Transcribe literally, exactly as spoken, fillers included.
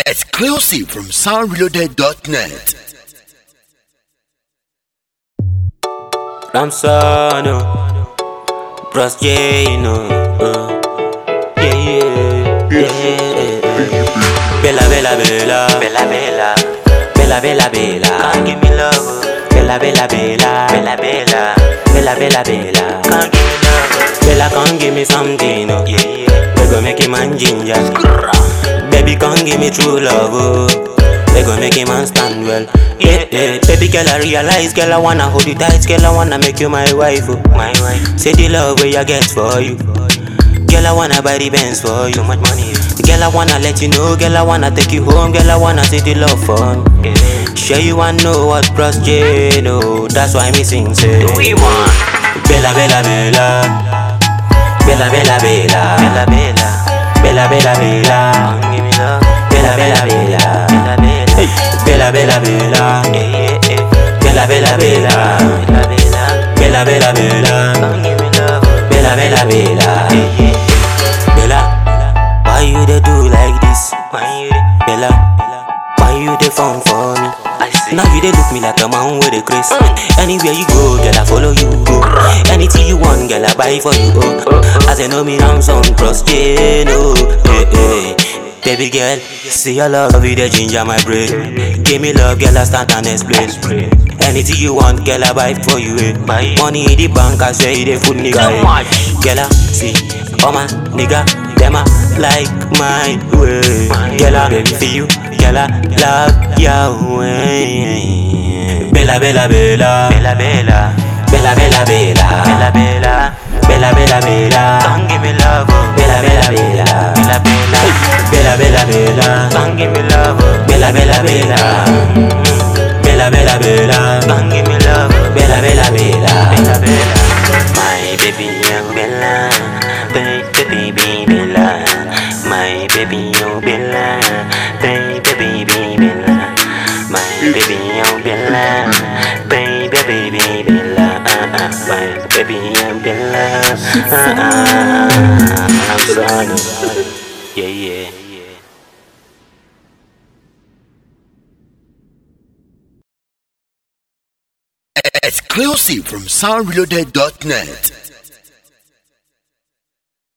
Exclusive from sound reloaded dot net. Ramsano, Bros J, no, uh, yeah, yeah, yeah, yeah. Bella, bella, bella, bella, bella, bella, bella, bella. Can't give me love. Bella, bella, bella, bella, bella, bella, bella, bella. Can't give me love. Bella, can't give me something, oh, yeah, yeah. We gon' make him man ginger. Baby, can't give me true love, oh. They gon' make him man stand well. Yeah, yeah. Baby girl, I realize, girl, I wanna hold you tight, girl, I wanna make you my wife, oh. My wife. Say the love where I get for you. Girl, I wanna buy the Benz for you. Too much money. Girl, I wanna let you know, girl, I wanna take you home, girl, I wanna see the love fun. Yeah. Sure you wanna know what Bros J know. That's why me sing, say we want Bella, Bella, Bella, Bella, Bella, Bella, Bella, Bella, Bella, Bella, Bella. Give me love. Bella, Bella, Bella, Bella, Bella, Bella, Bella, Bella, yeah, yeah. Bella, Bella, Bella, Bella, Bella, Bella, Bella, give me love. Bella, Bella, Bella, yeah, yeah. Bella, why you dey do like this? Why you dey, Bella, why you dey phone for me? Now you dey look me like a man with a grace. Anywhere you go, girl, I follow you, go. Anything you want, girl, I buy for you, oh. As I know me, I'm some Bros J, no, hey, hey. Baby girl, see your love with the ginger my brain. Give me love, girl, I start and explain. Anything you want, girl, I buy for you, eh. Money in the bank, I say it a food nigga, eh. Girl, I see, oh my nigga, them I like my way. Girl, I baby for you, girl, I love your way. Bella, Bella, Bella, Bella, Bella, Bella, Bella, Bella, Bella, Bella, Bella, Bella, Bella. Don't give me love, oh. Bella, Bella, Bella, Bella, Bella, Bella, Bella, Bella. Don't give me love, oh. Bella, Bella, Bella, Bella, Bella, Bella. Don't give me love, oh. Bella, Bella, Bella, Bella, Bella. My baby, young Bella, baby, baby, Bella. My baby, young Bella, baby, baby, Bella. My baby, young Bella, baby, baby, Bella. My baby, young Bella. I'm sorry. Yeah, yeah. Exclusive from sound reloaded dot net.